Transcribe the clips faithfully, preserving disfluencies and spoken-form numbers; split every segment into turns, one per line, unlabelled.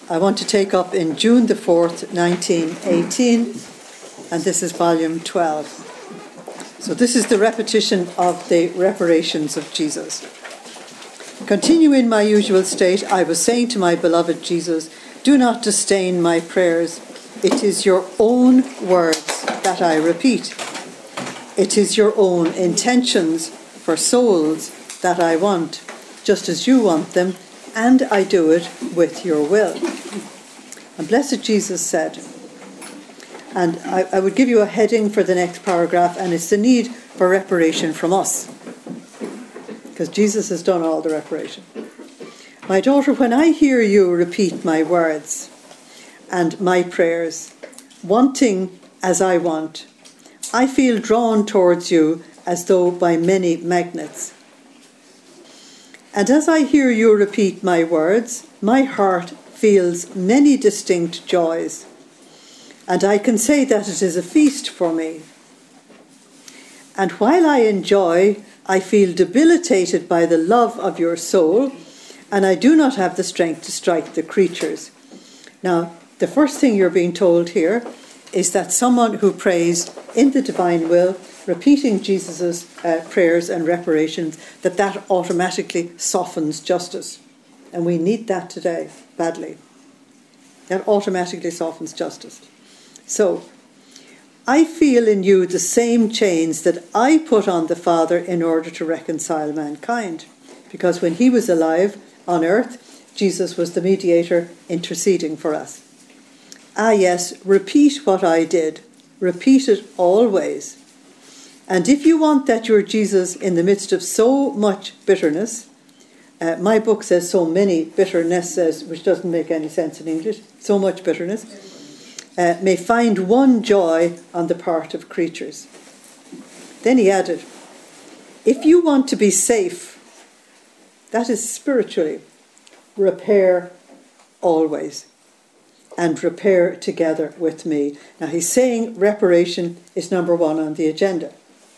I want to take up in June the fourth, nineteen eighteen, and this is volume twelve. So this is the repetition of the reparations of Jesus. Continue in my usual state, I was saying to my beloved Jesus, do not disdain my prayers. It is your own words that I repeat. It is your own intentions for souls that I want, just as you want them, and I do it with your will. And blessed Jesus said, and I, I would give you a heading for the next paragraph, and it's the need for reparation from us. Because Jesus has done all the reparation. My daughter, when I hear you repeat my words and my prayers, wanting as I want, I feel drawn towards you as though by many magnets. And as I hear you repeat my words, my heart feels many distinct joys, and I can say that it is a feast for me. And while I enjoy, I feel debilitated by the love of your soul, and I do not have the strength to strike the creatures. Now, the first thing you're being told here is that someone who prays in the divine will, repeating Jesus' uh, prayers and reparations, that that automatically softens justice. And we need that today, badly. That automatically softens justice. So, I feel in you the same chains that I put on the Father in order to reconcile mankind. Because when he was alive on earth, Jesus was the mediator interceding for us. Ah yes, repeat what I did. Repeat it always. And if you want that your Jesus in the midst of so much bitterness, uh, my book says so many bitternesses, which doesn't make any sense in English, so much bitterness, Uh, may find one joy on the part of creatures. Then he added, if you want to be safe, that is spiritually, repair always, and repair together with me. Now he's saying reparation is number one on the agenda.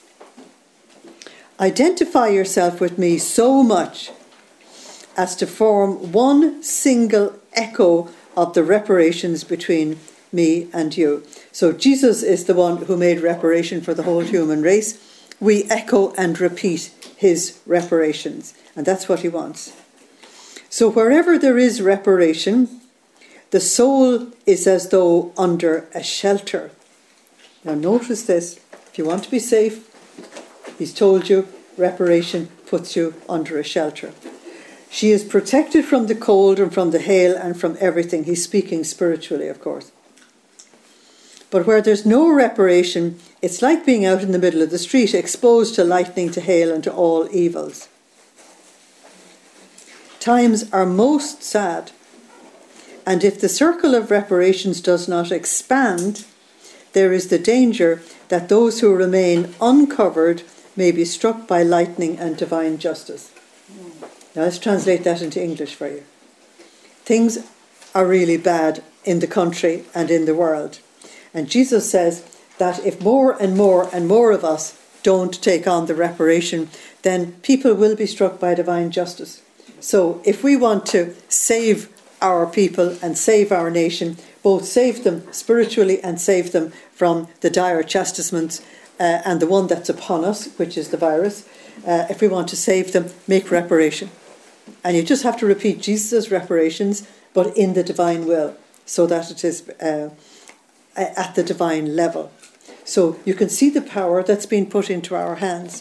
Identify yourself with me so much as to form one single echo of the reparations between me and you. So Jesus is the one who made reparation for the whole human race. We echo and repeat his reparations, and that's what he wants. So wherever there is reparation, the soul is as though under a shelter. Now notice this, if you want to be safe, he's told you reparation puts you under a shelter. She is protected from the cold and from the hail and from everything. He's speaking spiritually, of course. But where there's no reparation, it's like being out in the middle of the street, exposed to lightning, to hail, and to all evils. Times are most sad, and if the circle of reparations does not expand, there is the danger that those who remain uncovered may be struck by lightning and divine justice. Now let's translate that into English for you. Things are really bad in the country and in the world. And Jesus says that if more and more and more of us don't take on the reparation, then people will be struck by divine justice. So if we want to save our people and save our nation, both save them spiritually and save them from the dire chastisements uh, and the one that's upon us, which is the virus, uh, if we want to save them, make reparation. And you just have to repeat Jesus' reparations, but in the divine will, so that it is Uh, at the divine level. So you can see the power that's been put into our hands.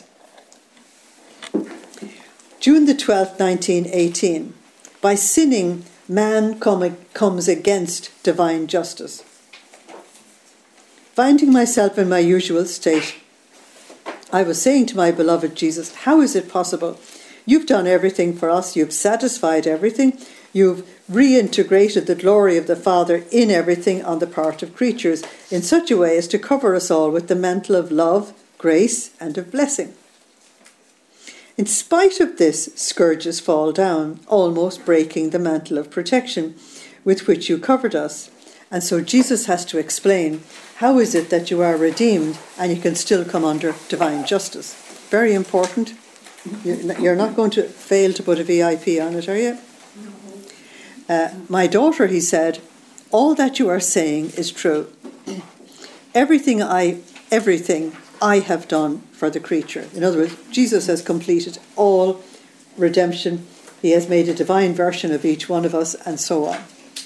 June the twelfth, nineteen eighteen. By sinning, man come, comes against divine justice. Finding myself in my usual state, I was saying to my beloved Jesus, how is it possible? You've done everything for us. You've satisfied everything. You've reintegrated the glory of the Father in everything on the part of creatures in such a way as to cover us all with the mantle of love, grace, and of blessing. In spite of this, scourges fall down, almost breaking the mantle of protection with which you covered us. And so Jesus has to explain, how is it that you are redeemed and you can still come under divine justice? Very important. You're not going to fail to put a V I P on it, are you? Uh, my daughter, he said, all that you are saying is true. Everything I, everything I have done for the creature. In other words, Jesus has completed all redemption. He has made a divine version of each one of us, and so on.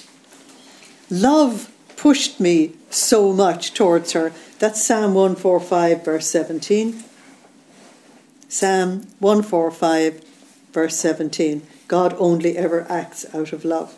Love pushed me so much towards her. That's Psalm one forty-five, verse seventeen. Psalm one forty-five, verse seventeen. God only ever acts out of love.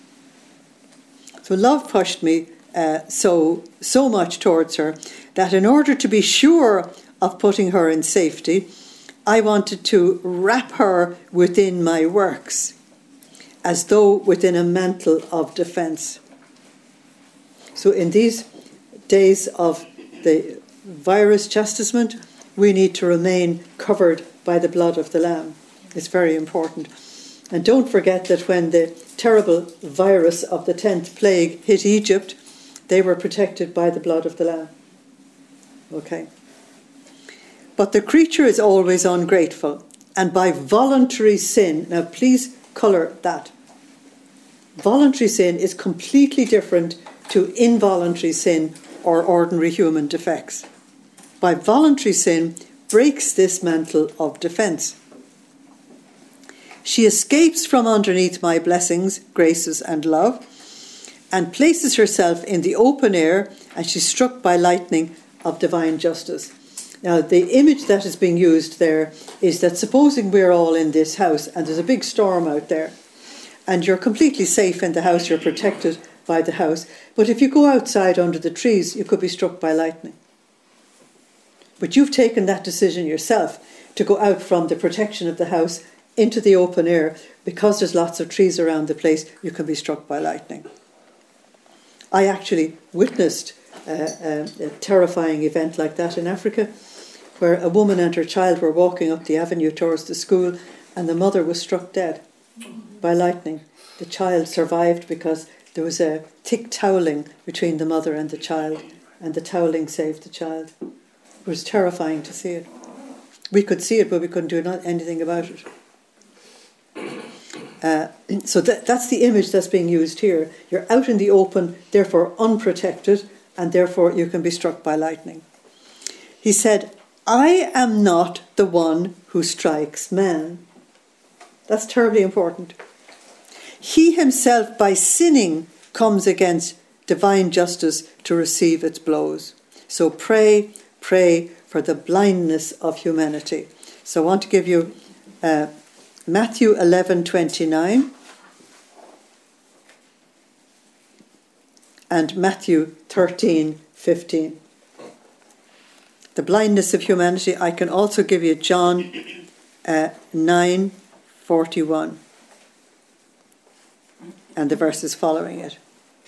So love pushed me uh, so, so much towards her that in order to be sure of putting her in safety, I wanted to wrap her within my works, as though within a mantle of defence. So in these days of the virus chastisement, we need to remain covered by the blood of the Lamb. It's very important. And don't forget that when the terrible virus of the tenth plague hit Egypt, they were protected by the blood of the Lamb. Okay. But the creature is always ungrateful, and by voluntary sin, now please colour that. Voluntary sin is completely different to involuntary sin or ordinary human defects. By voluntary sin, breaks this mantle of defence. She escapes from underneath my blessings, graces and love, and places herself in the open air, and she's struck by lightning of divine justice. Now, the image that is being used there is that supposing we're all in this house and there's a big storm out there, and you're completely safe in the house, you're protected by the house, but if you go outside under the trees, you could be struck by lightning. But you've taken that decision yourself to go out from the protection of the house into the open air. Because there's lots of trees around the place, you can be struck by lightning. I actually witnessed uh, a, a terrifying event like that in Africa, where a woman and her child were walking up the avenue towards the school, and the mother was struck dead by lightning. The child survived because there was a thick toweling between the mother and the child, and the toweling saved the child. It was terrifying to see it. We could see it, but we couldn't do not anything about it. Uh, so that, that's the image that's being used here. You're out in the open, therefore unprotected, and therefore you can be struck by lightning. He said, I am not the one who strikes man. That's terribly important. He himself, by sinning, comes against divine justice to receive its blows. So pray, pray for the blindness of humanity. So I want to give you uh, Matthew eleven twenty-nine and Matthew thirteen fifteen. The blindness of humanity. I can also give you John uh, nine forty-one and the verses following it.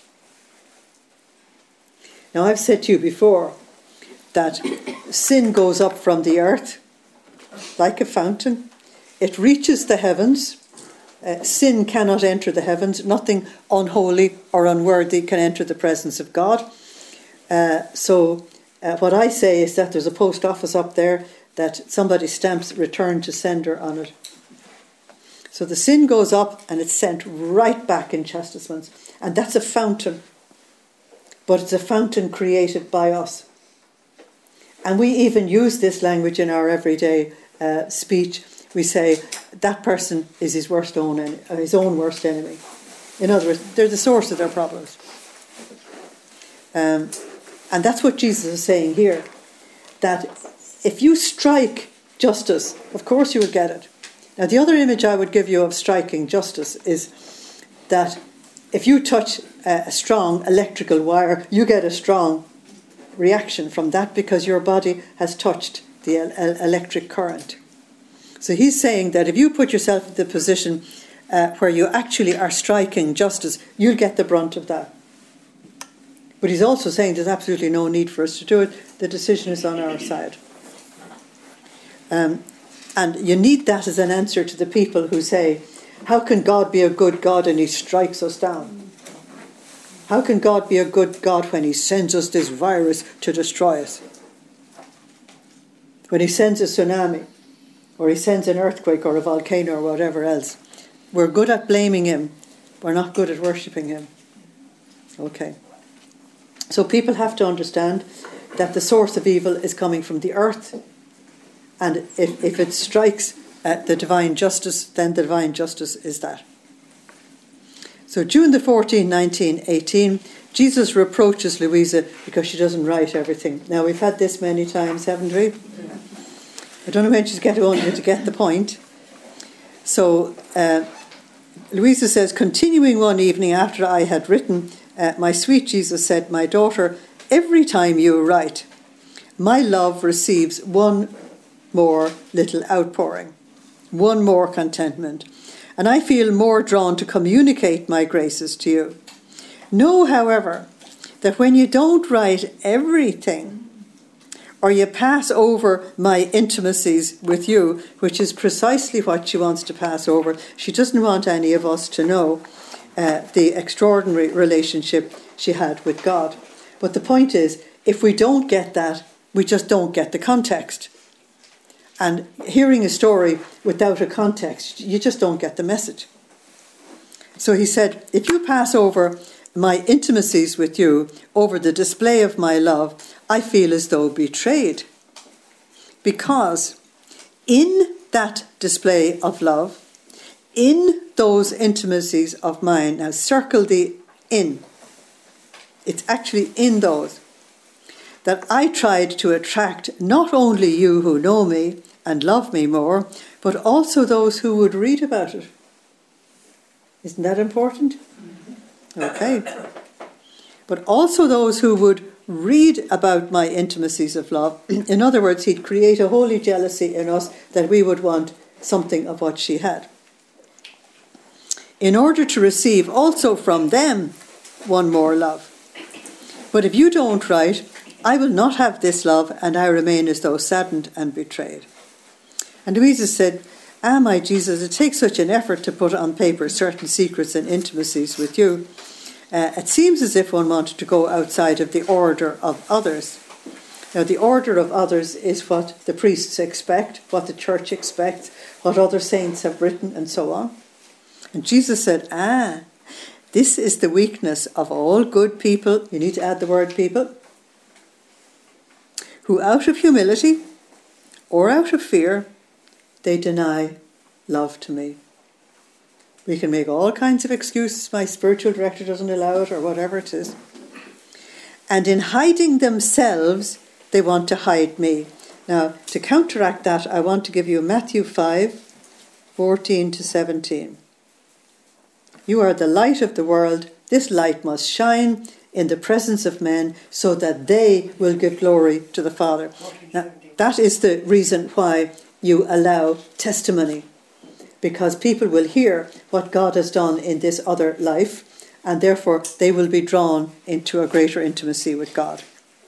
Now, I've said to you before that sin goes up from the earth like a fountain. It reaches the heavens. Uh, sin cannot enter the heavens. Nothing unholy or unworthy can enter the presence of God. Uh, so uh, what I say is that there's a post office up there that somebody stamps return to sender on it. So the sin goes up and it's sent right back in chastisements. And that's a fountain. But it's a fountain created by us. And we even use this language in our everyday uh, speech. We say that person is his worst own en- his own worst enemy. In other words, they're the source of their problems. Um, and that's what Jesus is saying here. That if you strike justice, of course you will get it. Now, the other image I would give you of striking justice is that if you touch a strong electrical wire, you get a strong reaction from that because your body has touched the electric current. So he's saying that if you put yourself in the position uh, where you actually are striking justice, you'll get the brunt of that. But he's also saying there's absolutely no need for us to do it. The decision is on our side. Um, and you need that as an answer to the people who say, how can God be a good God and he strikes us down? How can God be a good God when he sends us this virus to destroy us? When he sends a tsunami, or he sends an earthquake or a volcano or whatever else, we're good at blaming him, We're not good at worshipping him. Okay. So people have to understand that the source of evil is coming from the earth. And if, if it strikes uh, the divine justice, then the divine justice is that. So June the fourteenth, nineteen eighteen, Jesus reproaches Louisa because she doesn't write everything. Now, we've had this many times, haven't we? Yeah. I don't know when she's getting on to get the point. So uh, Louisa says, continuing one evening after I had written, uh, my sweet Jesus said, my daughter, every time you write, my love receives one more little outpouring, one more contentment, and I feel more drawn to communicate my graces to you. Know, however, that when you don't write everything, or you pass over my intimacies with you, which is precisely what she wants to pass over. She doesn't want any of us to know uh, the extraordinary relationship she had with God. But the point is, if we don't get that, we just don't get the context. And hearing a story without a context, you just don't get the message. So he said, if you pass over my intimacies with you, over the display of my love, I feel as though betrayed. Because in that display of love, in those intimacies of mine, now circle the in, it's actually in those, that I tried to attract not only you who know me and love me more, but also those who would read about it. Isn't that important? Okay. But also those who would read about my intimacies of love. In other words, he'd create a holy jealousy in us that we would want something of what she had. In order to receive also from them one more love. But if you don't write, I will not have this love, and I remain as though saddened and betrayed. And Louisa said, ah, my Jesus, it takes such an effort to put on paper certain secrets and intimacies with you. Uh, it seems as if one wanted to go outside of the order of others. Now, the order of others is what the priests expect, what the church expects, what other saints have written, and so on. And Jesus said, ah, this is the weakness of all good people. You need to add the word people. Who out of humility or out of fear, they deny love to me. We can make all kinds of excuses. My spiritual director doesn't allow it, or whatever it is. And in hiding themselves, they want to hide me. Now, to counteract that, I want to give you Matthew five, fourteen to seventeen. You are the light of the world. This light must shine in the presence of men so that they will give glory to the Father. Now, that is the reason why you allow testimony, because people will hear what God has done in this other life, and therefore they will be drawn into a greater intimacy with God.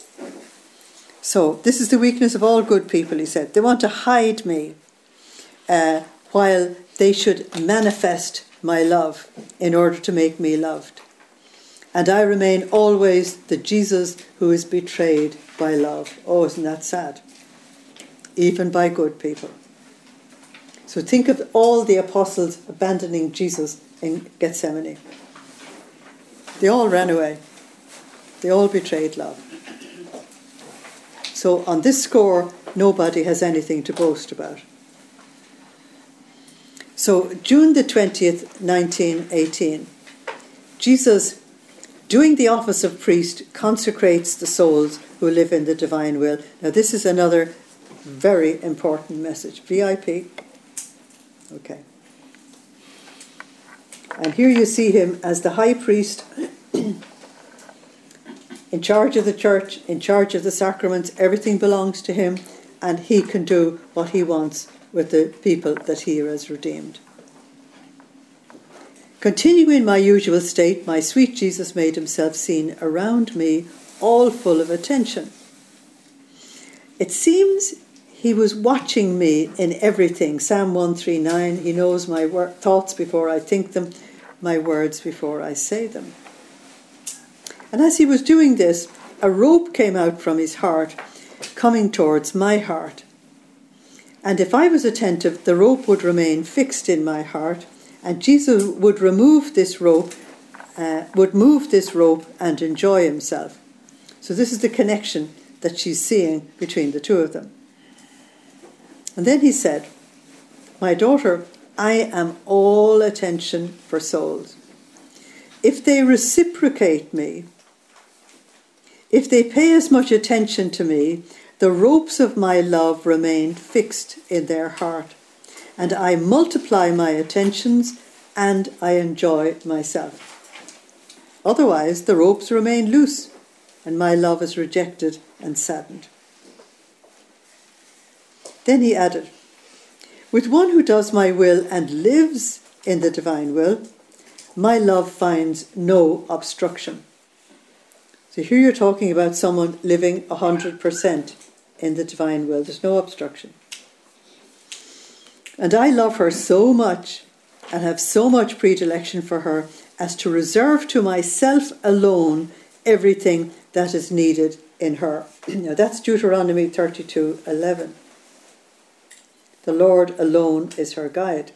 So this is the weakness of all good people, he said. They want to hide me uh, while they should manifest my love in order to make me loved. And I remain always the Jesus who is betrayed by love. Oh, isn't that sad? Even by good people. So think of all the apostles abandoning Jesus in Gethsemane. They all ran away. They all betrayed love. So on this score, nobody has anything to boast about. So June the twentieth, nineteen eighteen, Jesus, doing the office of priest, consecrates the souls who live in the divine will. Now this is another very important message. V I P. Okay. And here you see him as the high priest, in charge of the church, in charge of the sacraments. Everything belongs to him, and he can do what he wants with the people that he has redeemed. Continuing my usual state, my sweet Jesus made himself seen around me, all full of attention. It seems he was watching me in everything. Psalm one thirty-nine, he knows my wor- thoughts before I think them, my words before I say them. And as he was doing this, a rope came out from his heart, coming towards my heart. And if I was attentive, the rope would remain fixed in my heart, And Jesus would remove this rope, uh, would move this rope and enjoy himself. So this is the connection that she's seeing between the two of them. And then he said, "My daughter, I am all attention for souls. If they reciprocate me, if they pay as much attention to me, the ropes of my love remain fixed in their heart, and I multiply my attentions and I enjoy myself. Otherwise, the ropes remain loose, and my love is rejected and saddened." Then he added, "With one who does my will and lives in the divine will, my love finds no obstruction." So here you're talking about someone living one hundred percent in the divine will. There's no obstruction. "And I love her so much and have so much predilection for her as to reserve to myself alone everything that is needed in her." Now that's Deuteronomy thirty-two eleven. The Lord alone is her guide.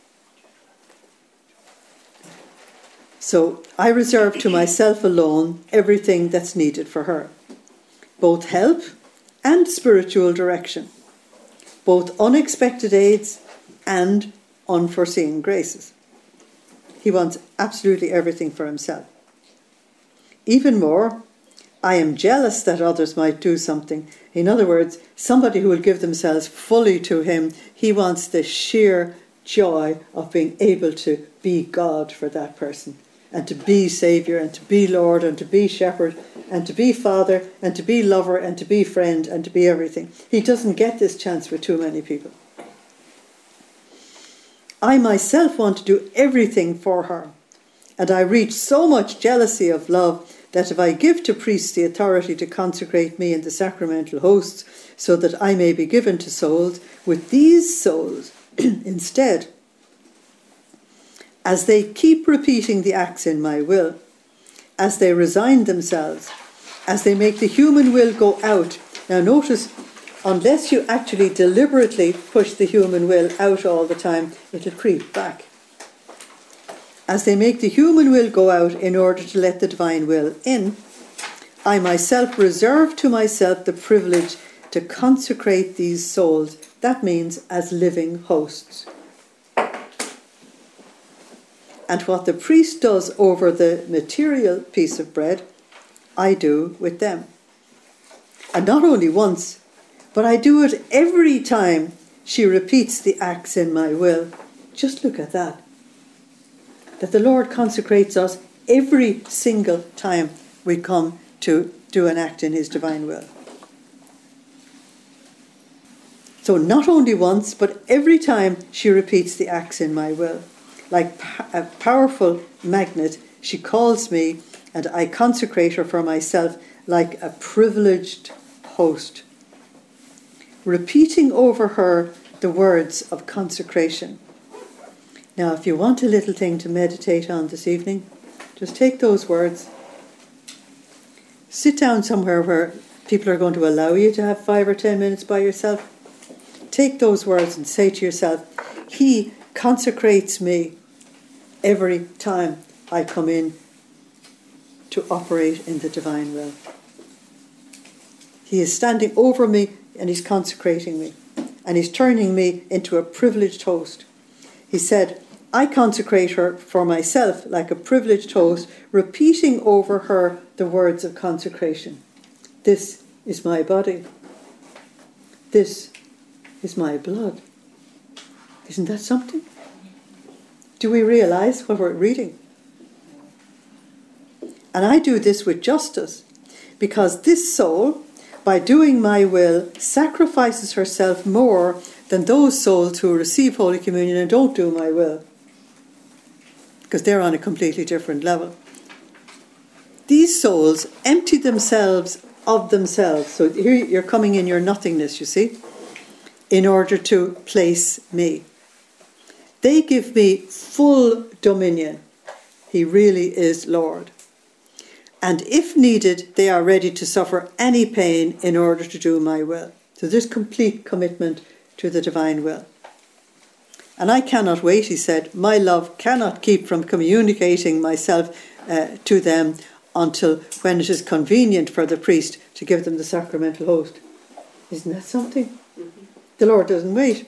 So I reserve to myself alone everything that's needed for her. Both help and spiritual direction. Both unexpected aids and unforeseen graces. He wants absolutely everything for himself. Even more, I am jealous that others might do something. In other words, somebody who will give themselves fully to him. He wants the sheer joy of being able to be God for that person, and to be Saviour, and to be Lord, and to be Shepherd, and to be Father, and to be lover, and to be friend, and to be everything. He doesn't get this chance with too many people. I myself want to do everything for her, and I reach so much jealousy of love that if I give to priests the authority to consecrate me in the sacramental hosts so that I may be given to souls, with these souls instead, as they keep repeating the acts in my will, as they resign themselves, as they make the human will go out. Now notice, unless you actually deliberately push the human will out all the time, it'll creep back. As they make the human will go out in order to let the divine will in, I myself reserve to myself the privilege to consecrate these souls. That means as living hosts. And what the priest does over the material piece of bread, I do with them. And not only once, but I do it every time she repeats the acts in my will. Just look at that. That the Lord consecrates us every single time we come to do an act in his divine will. So not only once, but every time she repeats the acts in my will. Like a powerful magnet, she calls me, and I consecrate her for myself like a privileged host, repeating over her the words of consecration. Now, if you want a little thing to meditate on this evening, just take those words, sit down somewhere where people are going to allow you to have five or ten minutes by yourself. Take those words and say to yourself, he consecrates me every time I come in to operate in the divine will. He is standing over me and he's consecrating me, and he's turning me into a privileged host. He said, I consecrate her for myself like a privileged host, repeating over her the words of consecration. This is my body. This is my blood. Isn't that something? Do we realize what we're reading? And I do this with justice, because this soul, by doing my will, sacrifices herself more than those souls who receive Holy Communion and don't do my will, because they're on a completely different level. These souls empty themselves of themselves. So here you're coming in your nothingness, you see, in order to place me. They give me full dominion. He really is Lord. And if needed, they are ready to suffer any pain in order to do my will. So there's complete commitment to the divine will. And I cannot wait, he said. My love cannot keep from communicating myself uh, to them until when it is convenient for the priest to give them the sacramental host. Isn't that something? Mm-hmm. The Lord doesn't wait.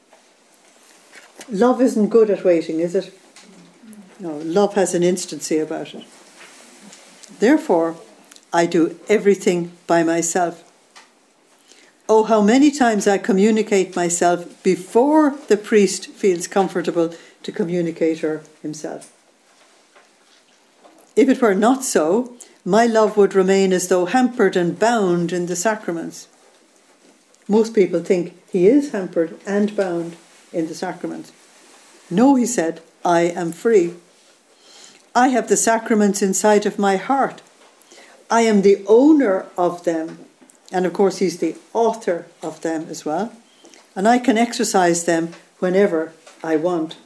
Love isn't good at waiting, is it? No, love has an instancy about it. Therefore, I do everything by myself. Oh, how many times I communicate myself before the priest feels comfortable to communicate her himself. If it were not so, my love would remain as though hampered and bound in the sacraments. Most people think he is hampered and bound in the sacraments. No, he said, I am free. I have the sacraments inside of my heart. I am the owner of them. And of course, he's the author of them as well. And I can exercise them whenever I want.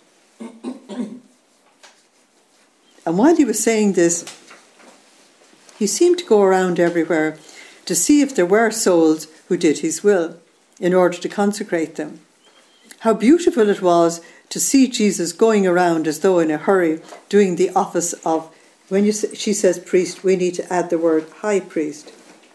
And while he was saying this, he seemed to go around everywhere to see if there were souls who did his will in order to consecrate them. How beautiful it was to see Jesus going around as though in a hurry, doing the office of, when you, she says priest, we need to add the word high priest.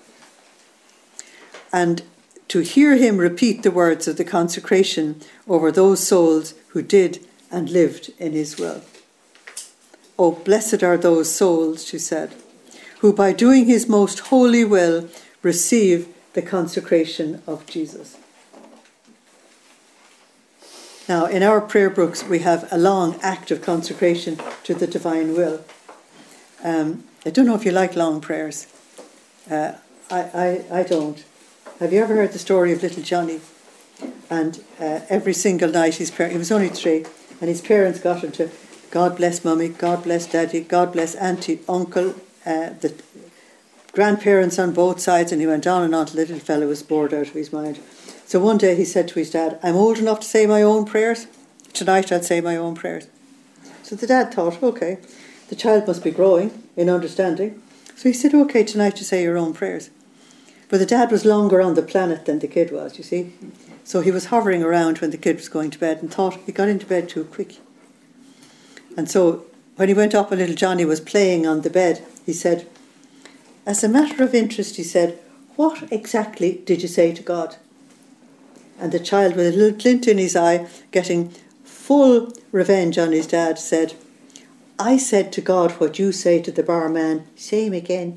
And to hear him repeat the words of the consecration over those souls who did and lived in his will. Oh, blessed are those souls, she said, who by doing his most holy will receive the consecration of Jesus. Now, in our prayer books, we have a long act of consecration to the divine will. Um, I don't know if you like long prayers. Uh, I, I, I don't. Have you ever heard the story of little Johnny? And uh, every single night, his par- he was only three, and his parents got him to, God bless Mummy, God bless Daddy, God bless Auntie, Uncle, uh, the grandparents on both sides, and he went on and on till the little fellow was bored out of his mind. So one day he said to his dad, I'm old enough to say my own prayers. Tonight I'll say my own prayers. So the dad thought, okay, the child must be growing in understanding. So he said, okay, tonight you say your own prayers. But the dad was longer on the planet than the kid was, you see. So he was hovering around when the kid was going to bed and thought he got into bed too quick. And so when he went up and little Johnny was playing on the bed, he said, as a matter of interest, he said, what exactly did you say to God? And the child, with a little glint in his eye, getting full revenge on his dad, said, I said to God what you say to the barman, same again.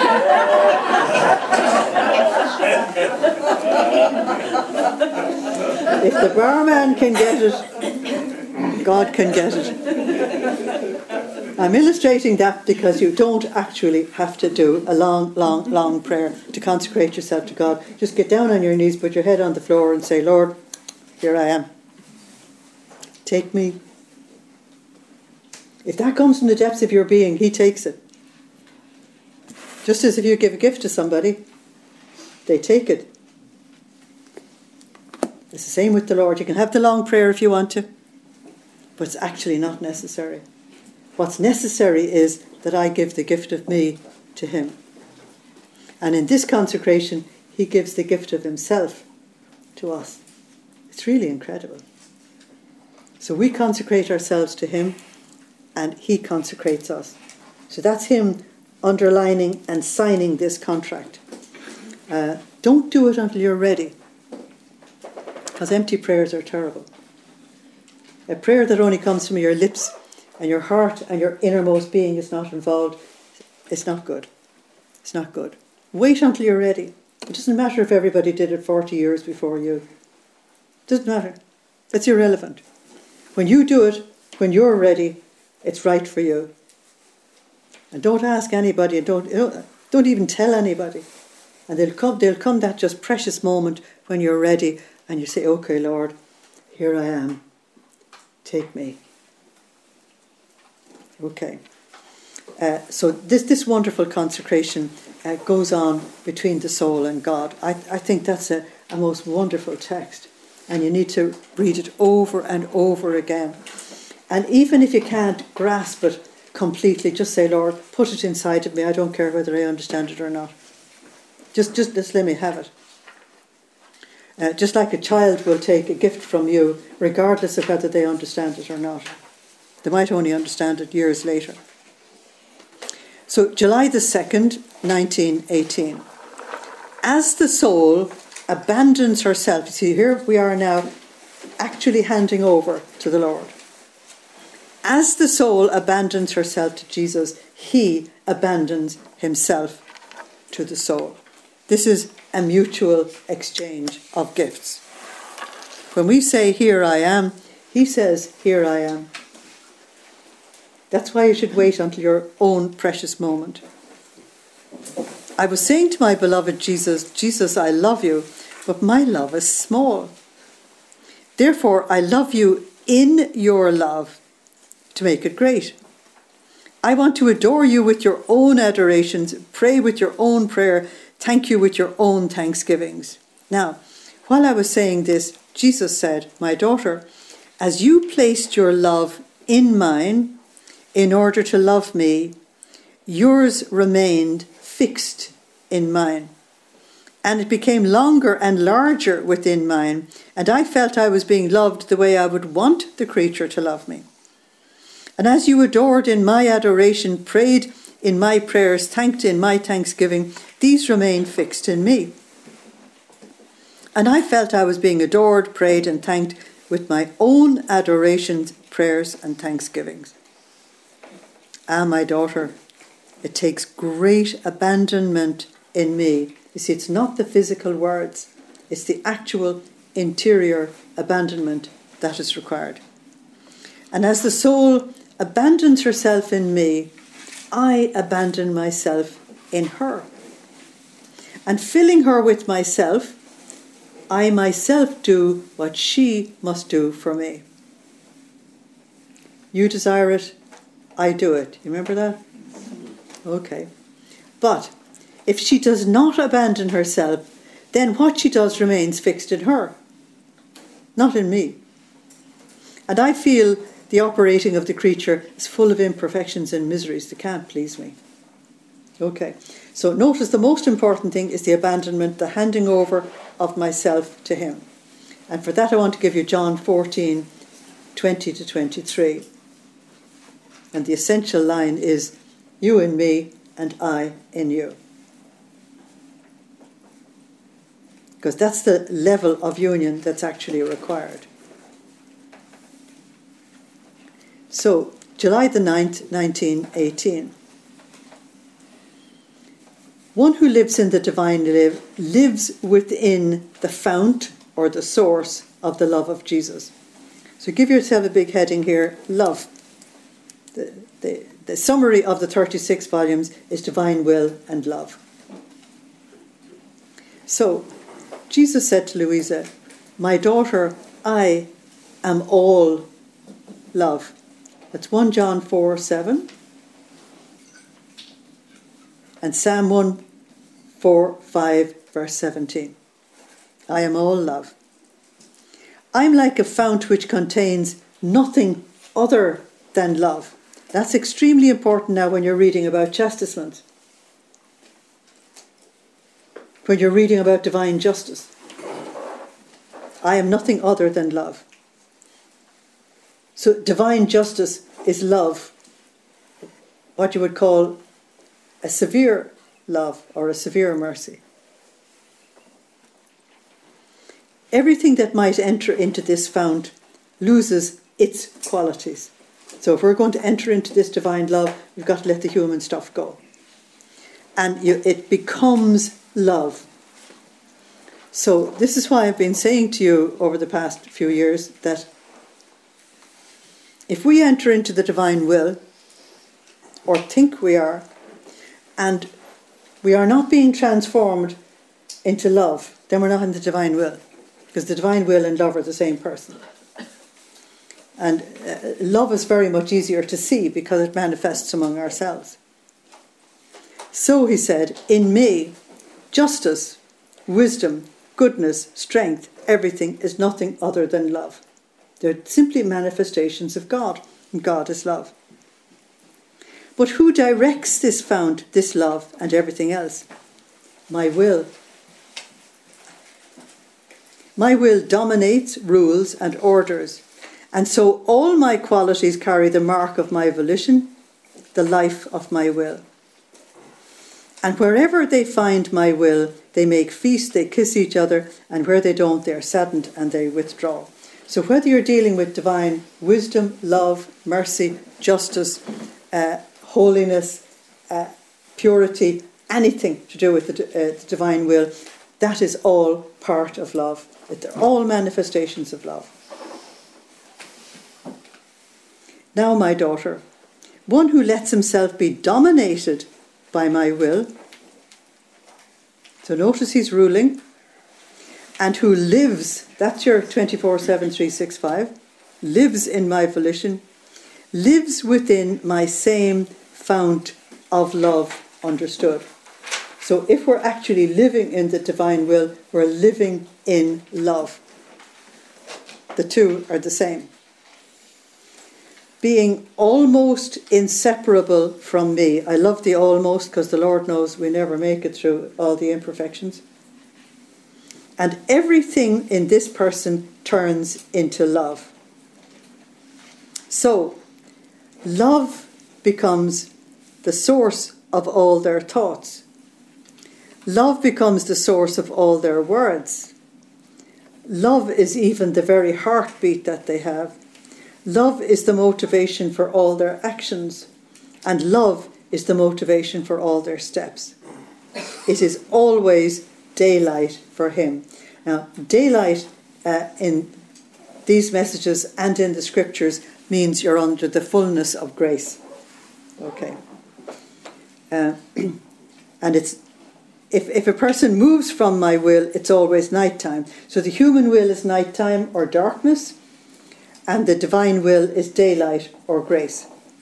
If the barman can get it, God can get it. I'm illustrating that because you don't actually have to do a long, long, long prayer to consecrate yourself to God. Just get down on your knees, put your head on the floor and say, Lord, here I am. Take me. If that comes from the depths of your being, he takes it. Just as if you give a gift to somebody, they take it. It's the same with the Lord. You can have the long prayer if you want to, but it's actually not necessary. What's necessary is that I give the gift of me to him. And in this consecration, he gives the gift of himself to us. It's really incredible. So we consecrate ourselves to him, and he consecrates us. So that's him underlining and signing this contract. Uh, don't do it until you're ready, because empty prayers are terrible. A prayer that only comes from your lips and your heart and your innermost being is not involved, it's not good. It's not good. Wait until you're ready. It doesn't matter if everybody did it forty years before you. It doesn't matter. It's irrelevant. When you do it, when you're ready, it's right for you. And don't ask anybody, and don't, don't even tell anybody. And there'll come, there'll come that just precious moment when you're ready and you say, okay, Lord, here I am. Take me. Okay. Uh, so this, this wonderful consecration uh, goes on between the soul and God. I, I think that's a, a most wonderful text. And you need to read it over and over again. And even if you can't grasp it completely, just say, Lord, put it inside of me. I don't care whether I understand it or not. Just, just, just let me have it. Uh, just like a child will take a gift from you, regardless of whether they understand it or not. They might only understand it years later. So, July the second, nineteen eighteen. As the soul abandons herself, you see, here we are now actually handing over to the Lord. As the soul abandons herself to Jesus, he abandons himself to the soul. This is a mutual exchange of gifts. When we say, here I am, he says, here I am. That's why you should wait until your own precious moment. I was saying to my beloved Jesus, Jesus, I love you, but my love is small. Therefore, I love you in your love to make it great. I want to adore you with your own adorations, pray with your own prayer, thank you with your own thanksgivings. Now, while I was saying this, Jesus said, my daughter, as you placed your love in mine in order to love me, yours remained fixed in mine. And it became longer and larger within mine, and I felt I was being loved the way I would want the creature to love me. And as you adored in my adoration, prayed in my prayers, thanked in my thanksgiving, these remain fixed in me. And I felt I was being adored, prayed and thanked with my own adorations, prayers and thanksgivings. Ah, my daughter, it takes great abandonment in me. You see, it's not the physical words, it's the actual interior abandonment that is required. And as the soul abandons herself in me, I abandon myself in her. And filling her with myself, I myself do what she must do for me. You desire it, I do it. You remember that? Okay. But if she does not abandon herself, then what she does remains fixed in her, not in me. And I feel the operating of the creature is full of imperfections and miseries that can't please me. Okay, so notice the most important thing is the abandonment, the handing over of myself to him. And for that I want to give you John fourteen, twenty to twenty-three. And the essential line is, you in me and I in you. Because that's the level of union that's actually required. So, July the ninth, nineteen eighteen. One who lives in the divine live, lives within the fount or the source of the love of Jesus. So give yourself a big heading here, love. The, the, the summary of the thirty-six volumes is divine will and love. So, Jesus said to Louisa, my daughter, I am all love. That's First John four, seven. And Psalm one, four, five, verse seventeen. I am all love. I'm like a fount which contains nothing other than love. That's extremely important now when you're reading about chastisement. When you're reading about divine justice. I am nothing other than love. So divine justice is love, what you would call a severe love or a severe mercy. Everything that might enter into this fount loses its qualities. So if we're going to enter into this divine love, we've got to let the human stuff go. And you, it becomes love. So this is why I've been saying to you over the past few years that if we enter into the divine will, or think we are, and we are not being transformed into love, then we're not in the divine will. Because the divine will and love are the same person. And uh, love is very much easier to see because it manifests among ourselves. So he said, in me, justice, wisdom, goodness, strength, everything is nothing other than love. They're simply manifestations of God, and God is love. But who directs this fount, this love, and everything else? My will. My will dominates, rules, and orders. And so all my qualities carry the mark of my volition, the life of my will. And wherever they find my will, they make feast, they kiss each other, and where they don't, they are saddened and they withdraw. So whether you're dealing with divine wisdom, love, mercy, justice, uh, holiness, uh, purity, anything to do with the, uh, the divine will, that is all part of love. They're all manifestations of love. Now, my daughter, one who lets himself be dominated by my will, so notice he's ruling, and who lives, that's your twenty-four seven three sixty-five, lives in my volition, lives within my same fount of love understood. So if we're actually living in the divine will, we're living in love. The two are the same. Being almost inseparable from me. I love the almost because the Lord knows we never make it through all the imperfections. And everything in this person turns into love. So, love becomes the source of all their thoughts. Love becomes the source of all their words. Love is even the very heartbeat that they have. Love is the motivation for all their actions, and love is the motivation for all their steps. It is always daylight for him. Now, daylight uh, in these messages and in the scriptures means you're under the fullness of grace. Okay. Uh, and it's if, if a person moves from my will, it's always nighttime. So the human will is nighttime or darkness, and the divine will is daylight or grace.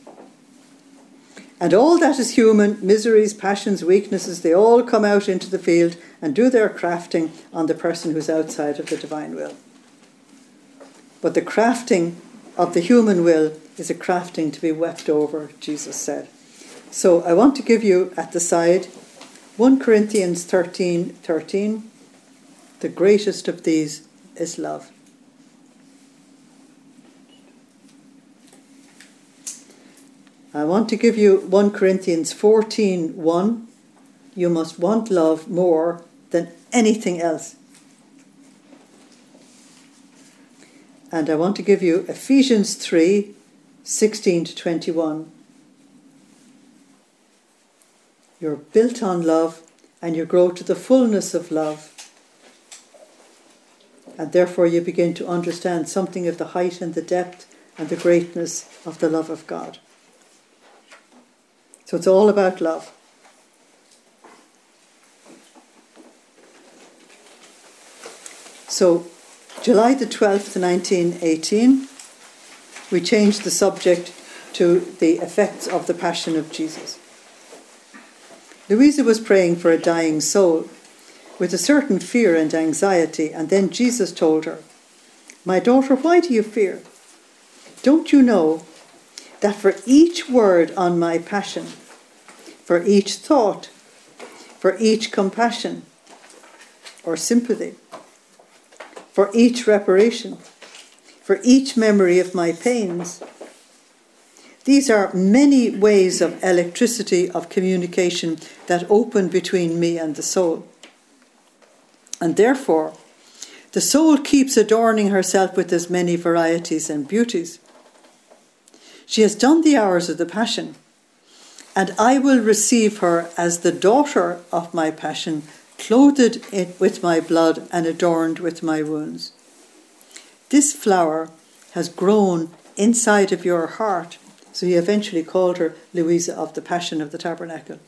And all that is human, miseries, passions, weaknesses, they all come out into the field and do their crafting on the person who's outside of the divine will. But the crafting of the human will is a crafting to be wept over, Jesus said. So I want to give you at the side First Corinthians thirteen thirteen. The greatest of these is love. I want to give you First Corinthians fourteen one. You must want love more than anything else. And I want to give you Ephesians three sixteen to twenty-one. You're built on love and you grow to the fullness of love. And therefore you begin to understand something of the height and the depth and the greatness of the love of God. So it's all about love. So July the twelfth, nineteen eighteen, we changed the subject to the effects of the Passion of Jesus. Louisa was praying for a dying soul with a certain fear and anxiety, and then Jesus told her, "My daughter, why do you fear? Don't you know that for each word on my passion, for each thought, for each compassion or sympathy, for each reparation, for each memory of my pains, these are many ways of electricity of communication that open between me and the soul. And therefore, the soul keeps adorning herself with as many varieties and beauties. She has done the hours of the Passion, and I will receive her as the daughter of my passion, clothed with my blood and adorned with my wounds. This flower has grown inside of your heart." So he eventually called her Louisa of the Passion of the Tabernacle.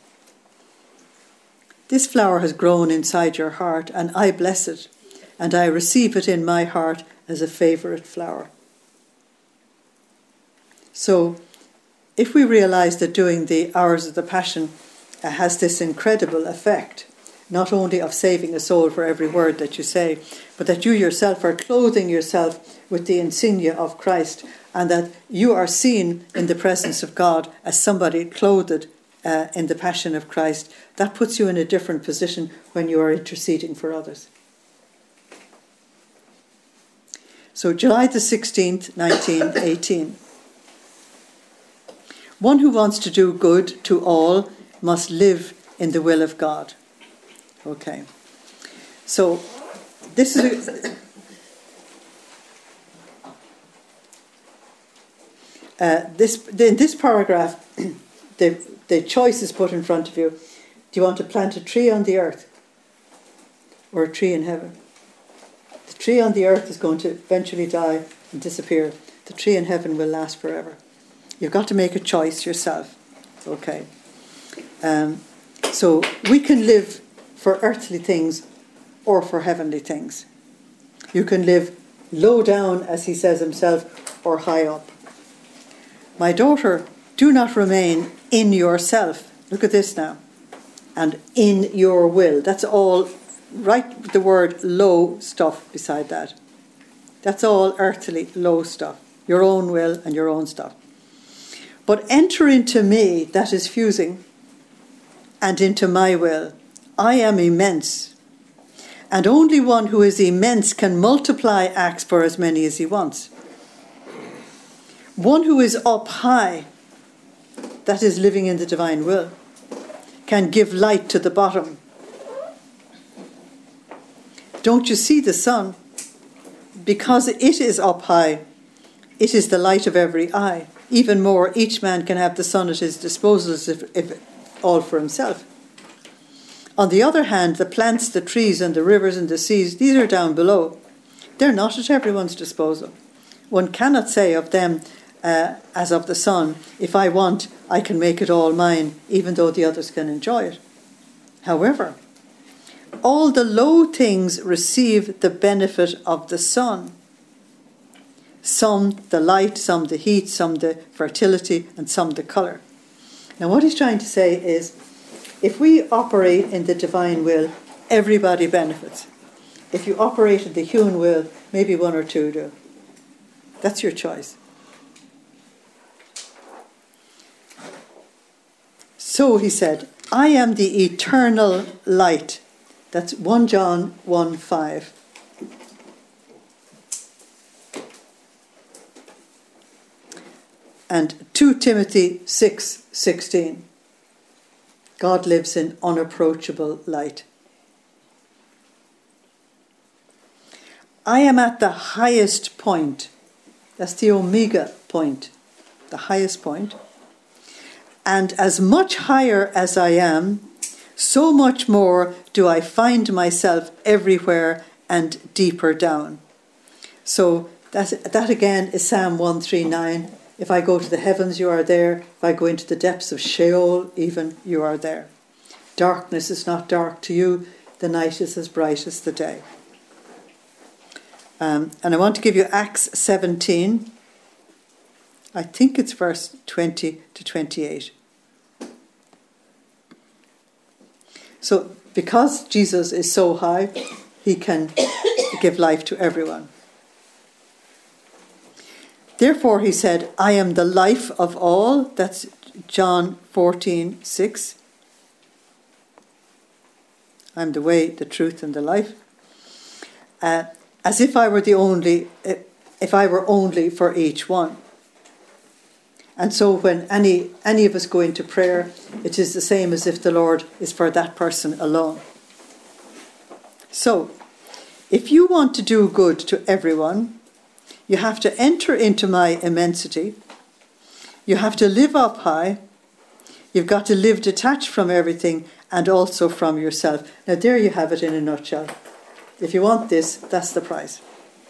"This flower has grown inside your heart, and I bless it, and I receive it in my heart as a favourite flower." So if we realise that doing the hours of the Passion uh, has this incredible effect, not only of saving a soul for every word that you say, but that you yourself are clothing yourself with the insignia of Christ, and that you are seen in the presence of God as somebody clothed uh, in the passion of Christ, that puts you in a different position when you are interceding for others. So July the sixteenth, nineteen eighteen. One who wants to do good to all must live in the will of God. Okay. So this is a, uh, this in this paragraph, the the choice is put in front of you. Do you want to plant a tree on the earth or a tree in heaven? The tree on the earth is going to eventually die and disappear. The tree in heaven will last forever. You've got to make a choice yourself. Okay. Um, so we can live for earthly things or for heavenly things. You can live low down, as he says himself, or high up. My daughter, do not remain in yourself. Look at this now. And in your will. That's all. Write the word low stuff beside that. That's all earthly, low stuff. Your own will and your own stuff. But enter into me, that is fusing, and into my will. I am immense. And only one who is immense can multiply acts for as many as he wants. One who is up high, that is living in the divine will, can give light to the bottom. Don't you see the sun? Because it is up high, it is the light of every eye. Even more, each man can have the sun at his disposal, if, if all for himself. On the other hand, the plants, the trees and the rivers and the seas, these are down below. They're not at everyone's disposal. One cannot say of them, uh, as of the sun, if I want, I can make it all mine, even though the others can enjoy it. However, all the low things receive the benefit of the sun. Some the light, some the heat, some the fertility, and some the colour. Now what he's trying to say is, if we operate in the divine will, everybody benefits. If you operate in the human will, maybe one or two do. That's your choice. So he said, I am the eternal light. That's First John one five. And Second Timothy six sixteen. God lives in unapproachable light. I am at the highest point. That's the omega point, the highest point. And as much higher as I am, so much more do I find myself everywhere and deeper down. So that, that again is Psalm one thirty-nine. If I go to the heavens, you are there. If I go into the depths of Sheol, even, you are there. Darkness is not dark to you. The night is as bright as the day. Um, and I want to give you Acts seventeen. I think it's verse twenty to twenty-eight. So, because Jesus is so high, he can give life to everyone. Therefore, he said, I am the life of all. That's John fourteen six. I'm the way, the truth, and the life. Uh, as if I were the only, if I were only for each one. And so when any any of us go into prayer, it is the same as if the Lord is for that person alone. So, if you want to do good to everyone, you have to enter into my immensity. You have to live up high. You've got to live detached from everything and also from yourself. Now there you have it in a nutshell. If you want this, that's the price.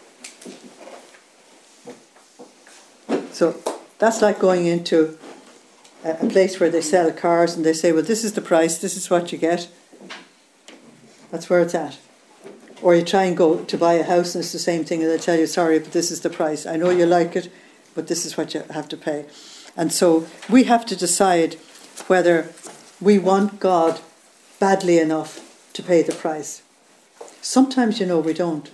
So that's like going into a, a place where they sell cars and they say, well, this is the price, this is what you get. That's where it's at. Or you try and go to buy a house and it's the same thing and they tell you, sorry, but this is the price. I know you like it, but this is what you have to pay. And so we have to decide whether we want God badly enough to pay the price. Sometimes, you know, we don't.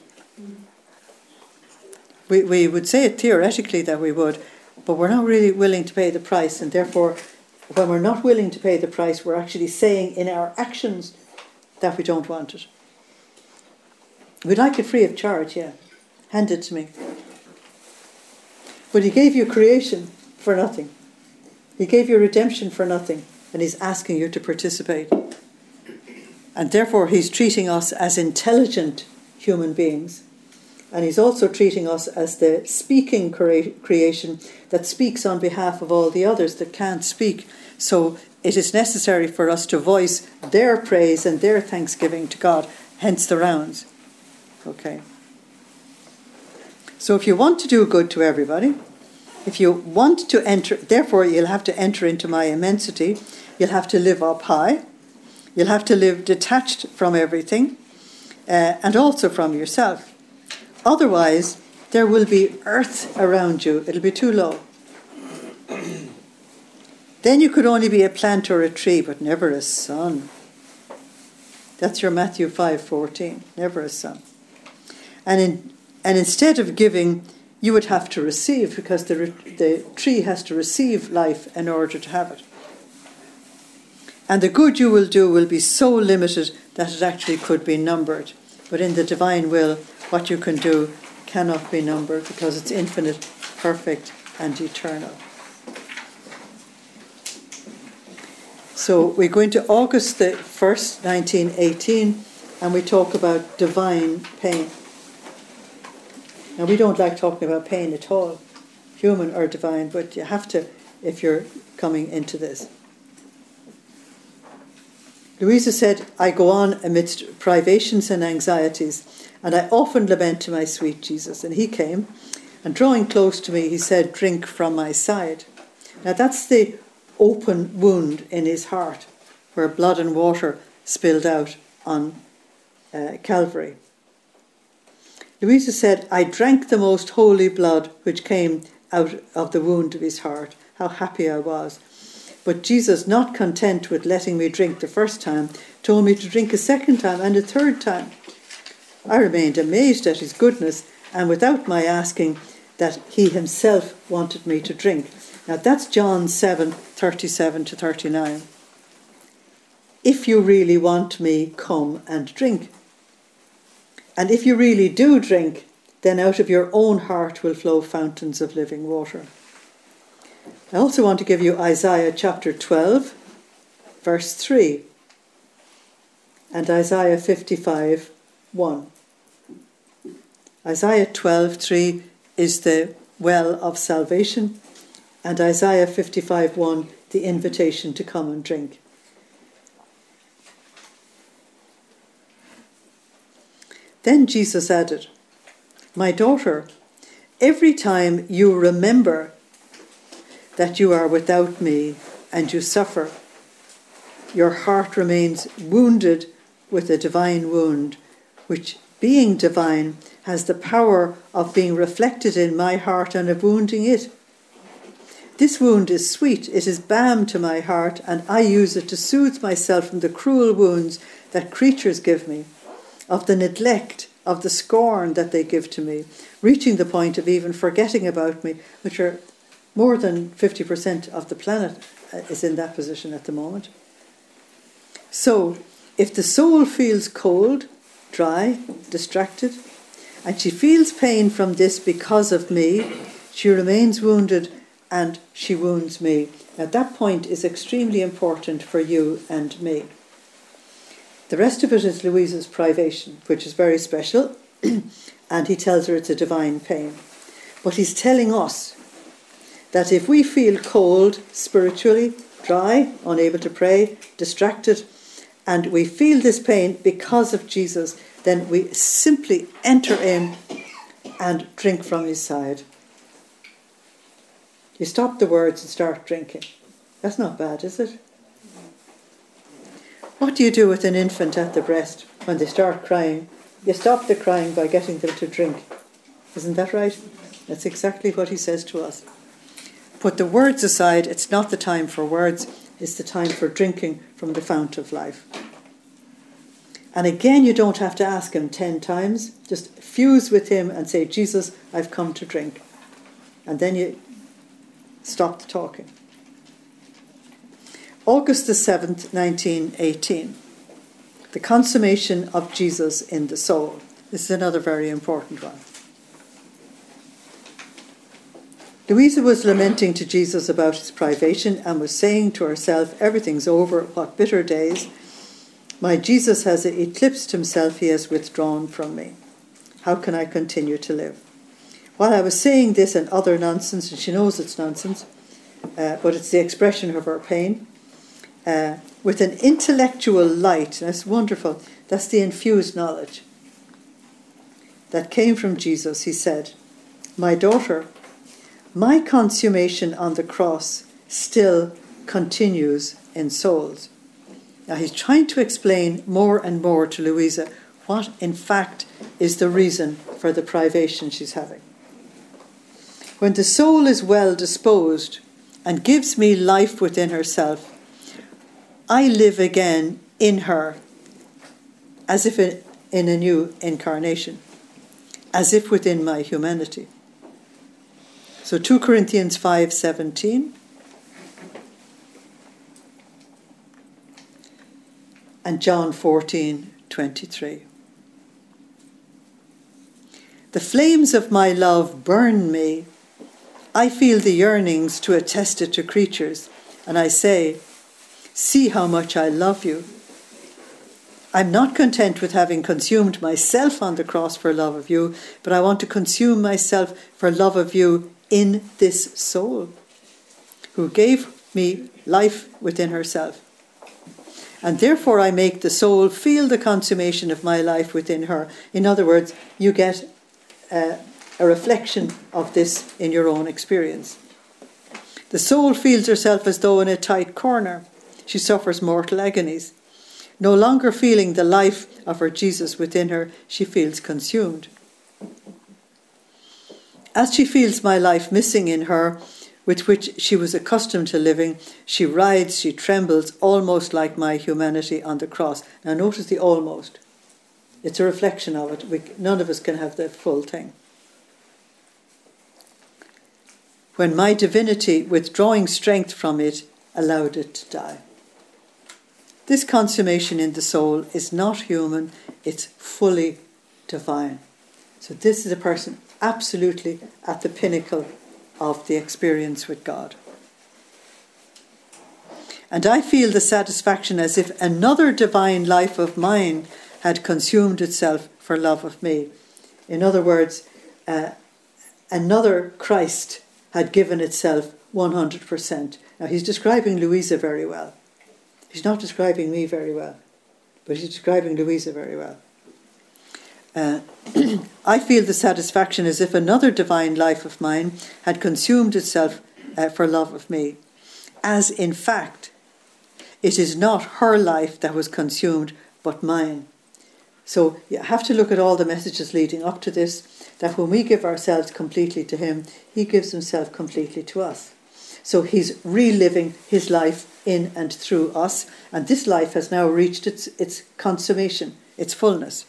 We we would say it theoretically that we would, but we're not really willing to pay the price. And therefore, when we're not willing to pay the price, we're actually saying in our actions that we don't want it. We'd like it free of charge, yeah. Hand it to me. But he gave you creation for nothing. He gave you redemption for nothing, and he's asking you to participate. And therefore he's treating us as intelligent human beings. And he's also treating us as the speaking crea- creation that speaks on behalf of all the others that can't speak. So it is necessary for us to voice their praise and their thanksgiving to God, hence the rounds. Okay. So if you want to do good to everybody, if you want to enter, therefore you'll have to enter into my immensity, you'll have to live up high, you'll have to live detached from everything, uh, and also from yourself. Otherwise, there will be earth around you. It'll be too low. Then you could only be a plant or a tree, but never a son. That's your Matthew five fourteen. Never a son. And in, and instead of giving, you would have to receive, because the the tree has to receive life in order to have it. And the good you will do will be so limited that it actually could be numbered. But in the divine will, what you can do cannot be numbered, because it's infinite, perfect, and eternal. So we go into August the first, nineteen eighteen, and we talk about divine pain. Now, we don't like talking about pain at all, human or divine, but you have to if you're coming into this. Louisa said, I go on amidst privations and anxieties, and I often lament to my sweet Jesus. And he came, and drawing close to me, he said, drink from my side. Now that's the open wound in his heart, where blood and water spilled out on uh, Calvary. Louisa said, I drank the most holy blood which came out of the wound of his heart. How happy I was. But Jesus, not content with letting me drink the first time, told me to drink a second time and a third time. I remained amazed at his goodness, and without my asking, that he himself wanted me to drink. Now that's John seven, thirty-seven to thirty-nine. If you really want me, come and drink. And if you really do drink, then out of your own heart will flow fountains of living water. I also want to give you Isaiah chapter twelve, verse three, and Isaiah fifty-five, one. Isaiah twelve, three is the well of salvation, and Isaiah fifty-five, one, the invitation to come and drink. Then Jesus added, my daughter, every time you remember that you are without me and you suffer, your heart remains wounded with a divine wound, which, being divine, has the power of being reflected in my heart and of wounding it. This wound is sweet, it is balm to my heart, and I use it to soothe myself from the cruel wounds that creatures give me, of the neglect, of the scorn that they give to me, reaching the point of even forgetting about me, which are more than fifty percent of the planet is in that position at the moment. So, if the soul feels cold, dry, distracted, and she feels pain from this because of me, she remains wounded and she wounds me. Now that point is extremely important for you and me. The rest of it is Louisa's privation, which is very special, and he tells her it's a divine pain. But he's telling us that if we feel cold spiritually, dry, unable to pray, distracted, and we feel this pain because of Jesus, then we simply enter in and drink from his side. You stop the words and start drinking. That's not bad, is it? What do you do with an infant at the breast when they start crying? You stop the crying by getting them to drink. Isn't that right? That's exactly what he says to us. Put the words aside. It's not the time for words. It's the time for drinking from the fount of life. And again, you don't have to ask him ten times. Just fuse with him and say, Jesus, I've come to drink. And then you stop the talking. August the seventh, nineteen eighteen. The consummation of Jesus in the soul. This is another very important one. Louisa was lamenting to Jesus about his privation and was saying to herself, everything's over, what bitter days. My Jesus has eclipsed himself, he has withdrawn from me. How can I continue to live? While I was saying this and other nonsense, and she knows it's nonsense, uh, but it's the expression of her pain, uh, with an intellectual light, and that's wonderful, that's the infused knowledge that came from Jesus, he said, my daughter, my consummation on the cross still continues in souls. Now he's trying to explain more and more to Louisa what in fact is the reason for the privation she's having. When the soul is well disposed and gives me life within herself, I live again in her as if in a new incarnation, as if within my humanity. So two Corinthians five seventeen. And John fourteen twenty-three. The flames of my love burn me. I feel the yearnings to attest it to creatures, and I say, see how much I love you. I'm not content with having consumed myself on the cross for love of you, but I want to consume myself for love of you in this soul, who gave me life within herself. And therefore I make the soul feel the consummation of my life within her. In other words, you get uh, a reflection of this in your own experience. The soul feels herself as though in a tight corner. She suffers mortal agonies. No longer feeling the life of her Jesus within her, she feels consumed. As she feels my life missing in her, with which she was accustomed to living, she writhes, she trembles, almost like my humanity on the cross. Now notice the almost. It's a reflection of it. We, none of us can have the full thing. When my divinity, withdrawing strength from it, allowed it to die. This consummation in the soul is not human, it's fully divine. So this is a person absolutely at the pinnacle of the experience with God. And I feel the satisfaction as if another divine life of mine had consumed itself for love of me. In other words, uh, another Christ had given itself one hundred percent. Now he's describing Louisa very well. He's not describing me very well, but he's describing Louisa very well. Uh, I feel the satisfaction as if another divine life of mine had consumed itself uh, for love of me, as in fact it is not her life that was consumed, but mine. So you have to look at all the messages leading up to this, that when we give ourselves completely to him, he gives himself completely to us. So he's reliving his life in and through us, and this life has now reached its, its consummation, its fullness.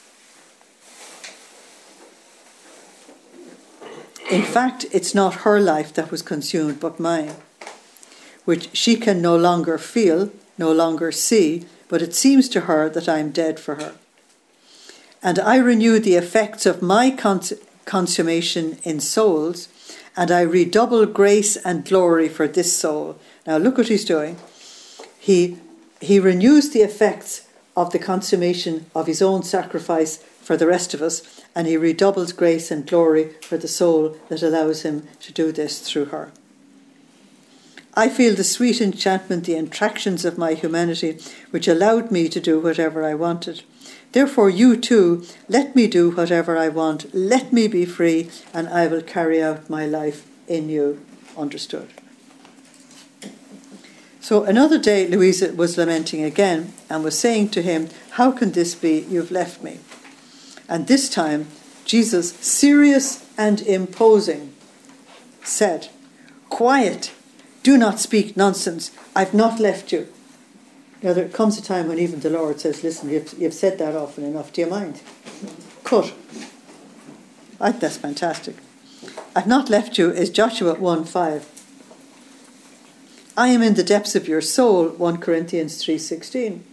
In fact, it's not her life that was consumed, but mine, which she can no longer feel, no longer see, but it seems to her that I am dead for her. And I renew the effects of my cons- consummation in souls, and I redouble grace and glory for this soul. Now look what he's doing. He, he renews the effects of the consummation of his own sacrifice for the rest of us, and he redoubles grace and glory for the soul that allows him to do this through her. I feel the sweet enchantment, the attractions of my humanity, which allowed me to do whatever I wanted. Therefore you too, let me do whatever I want, let me be free, and I will carry out my life in you. Understood? So another day Louisa was lamenting again and was saying to him, how can this be? You've left me. And this time, Jesus, serious and imposing, said, quiet, do not speak nonsense. I've not left you. Now there comes a time when even the Lord says, listen, you've, you've said that often enough. Do you mind? Cut. I think that's fantastic. I've not left you is Joshua one five. I am in the depths of your soul, First Corinthians three sixteen.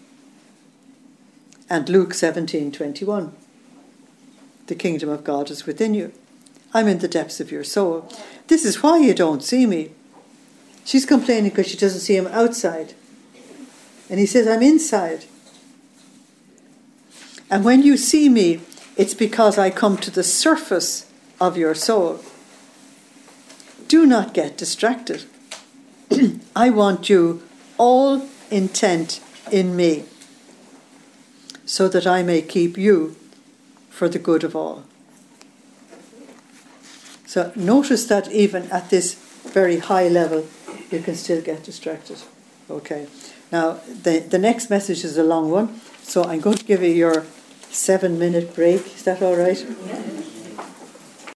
And Luke seventeen twenty-one. The kingdom of God is within you. I'm in the depths of your soul. This is why you don't see me. She's complaining because she doesn't see him outside. And he says, I'm inside. And when you see me, it's because I come to the surface of your soul. Do not get distracted. I want you all intent in me, so that I may keep you for the good of all. So notice that even at this very high level, you can still get distracted. Okay. Now, the, the next message is a long one, so I'm going to give you your seven-minute break. Is that all right?